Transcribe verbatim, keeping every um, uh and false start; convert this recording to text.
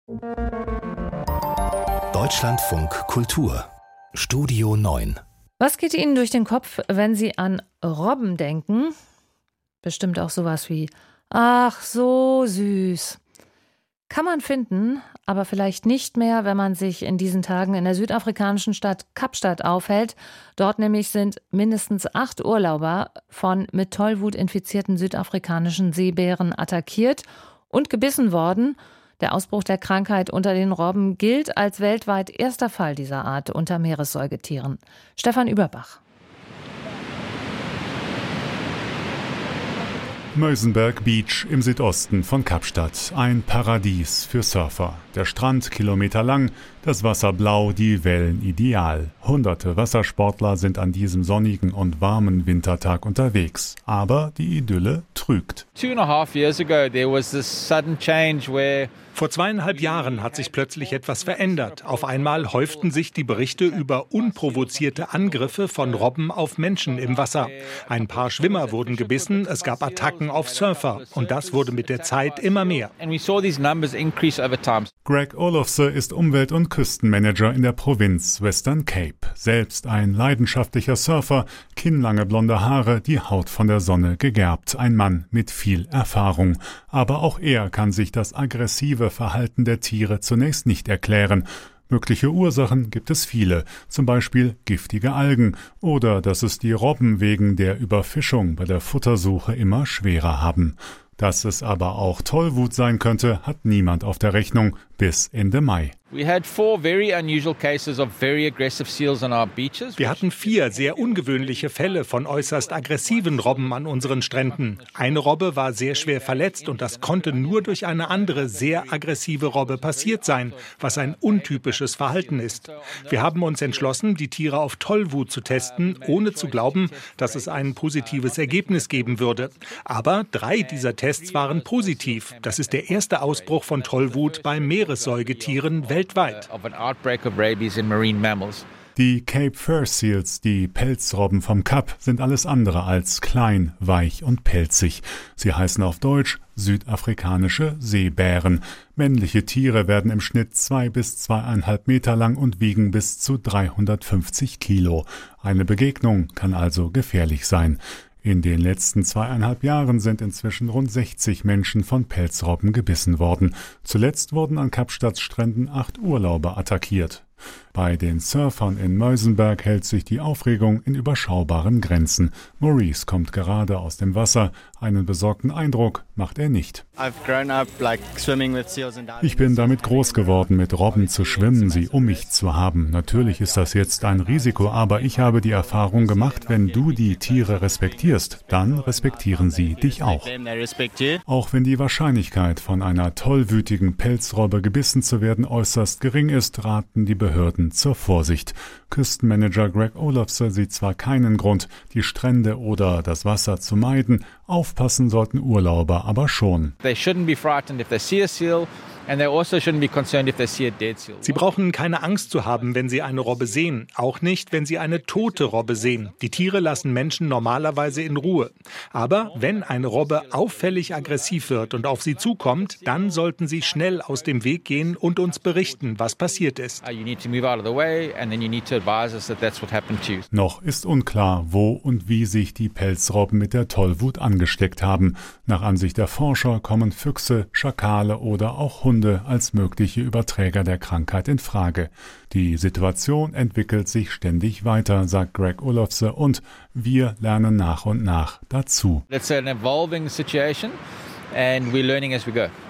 Deutschlandfunk Kultur Studio neun. Was geht Ihnen durch den Kopf, wenn Sie an Robben denken? Bestimmt auch sowas wie, ach, so süß. Kann man finden, aber vielleicht nicht mehr, wenn man sich in diesen Tagen in der südafrikanischen Stadt Kapstadt aufhält. Dort nämlich sind mindestens acht Urlauber von mit Tollwut infizierten südafrikanischen Seebären attackiert und gebissen worden. Der Ausbruch der Krankheit unter den Robben gilt als weltweit erster Fall dieser Art unter Meeressäugetieren. Stefan Überbach. Muizenberg Beach im Südosten von Kapstadt. Ein Paradies für Surfer. Der Strand kilometerlang, das Wasser blau, die Wellen ideal. Hunderte Wassersportler sind an diesem sonnigen und warmen Wintertag unterwegs. Aber die Idylle trügt. Two and a half years ago there was this sudden change where Vor zweieinhalb Jahren hat sich plötzlich etwas verändert. Auf einmal häuften sich die Berichte über unprovozierte Angriffe von Robben auf Menschen im Wasser. Ein paar Schwimmer wurden gebissen, es gab Attacken auf Surfer. Und das wurde mit der Zeit immer mehr. Greg Olofse ist Umwelt- und Küstenmanager in der Provinz Western Cape. Selbst ein leidenschaftlicher Surfer, kinnlange blonde Haare, die Haut von der Sonne gegerbt. Ein Mann mit viel Erfahrung. Aber auch er kann sich das aggressive Verhalten der Tiere zunächst nicht erklären. Mögliche Ursachen gibt es viele, zum Beispiel giftige Algen oder dass es die Robben wegen der Überfischung bei der Futtersuche immer schwerer haben. Dass es aber auch Tollwut sein könnte, hat niemand auf der Rechnung bis Ende Mai. We had four very unusual cases of very aggressive seals on our beaches. Wir hatten vier sehr ungewöhnliche Fälle von äußerst aggressiven Robben an unseren Stränden. Eine Robbe war sehr schwer verletzt und das konnte nur durch eine andere, sehr aggressive Robbe passiert sein, was ein untypisches Verhalten ist. Wir haben uns entschlossen, die Tiere auf Tollwut zu testen, ohne zu glauben, dass es ein positives Ergebnis geben würde. Aber drei dieser Tests waren positiv. Das ist der erste Ausbruch von Tollwut bei Meeressäugetieren weltweit. Weltweit. Die Cape Fur Seals, die Pelzrobben vom Kap, sind alles andere als klein, weich und pelzig. Sie heißen auf Deutsch südafrikanische Seebären. Männliche Tiere werden im Schnitt zwei bis zweieinhalb Meter lang und wiegen bis zu dreihundertfünfzig Kilo. Eine Begegnung kann also gefährlich sein. In den letzten zweieinhalb Jahren sind inzwischen rund sechzig Menschen von Pelzrobben gebissen worden. Zuletzt wurden an Kapstadts Stränden acht Urlauber attackiert. Bei den Surfern in Muizenberg hält sich die Aufregung in überschaubaren Grenzen. Maurice kommt gerade aus dem Wasser. Einen besorgten Eindruck macht er nicht. Ich bin damit groß geworden, mit Robben zu schwimmen, sie um mich zu haben. Natürlich ist das jetzt ein Risiko, aber ich habe die Erfahrung gemacht, wenn du die Tiere respektierst, dann respektieren sie dich auch. Auch wenn die Wahrscheinlichkeit, von einer tollwütigen Pelzrobbe gebissen zu werden, äußerst gering ist, raten die Behörden zur Vorsicht. Küstenmanager Greg Olofse sieht zwar keinen Grund, die Strände oder das Wasser zu meiden, aufpassen sollten Urlauber aber schon. They shouldn't be frightened if they see a seal. And they also shouldn't be concerned if they see a dead seal. Sie brauchen keine Angst zu haben, wenn sie eine Robbe sehen. Auch nicht, wenn sie eine tote Robbe sehen. Die Tiere lassen Menschen normalerweise in Ruhe. Aber wenn eine Robbe auffällig aggressiv wird und auf sie zukommt, dann sollten sie schnell aus dem Weg gehen und uns berichten, was passiert ist. Noch ist unklar, wo und wie sich die Pelzrobben mit der Tollwut angesteckt haben. Nach Ansicht der Forscher kommen Füchse, Schakale oder auch Hunde als mögliche Überträger der Krankheit in Frage. Die Situation entwickelt sich ständig weiter, sagt Greg Olofse, und wir lernen nach und nach dazu. It's an evolving situation and we're learning as we go.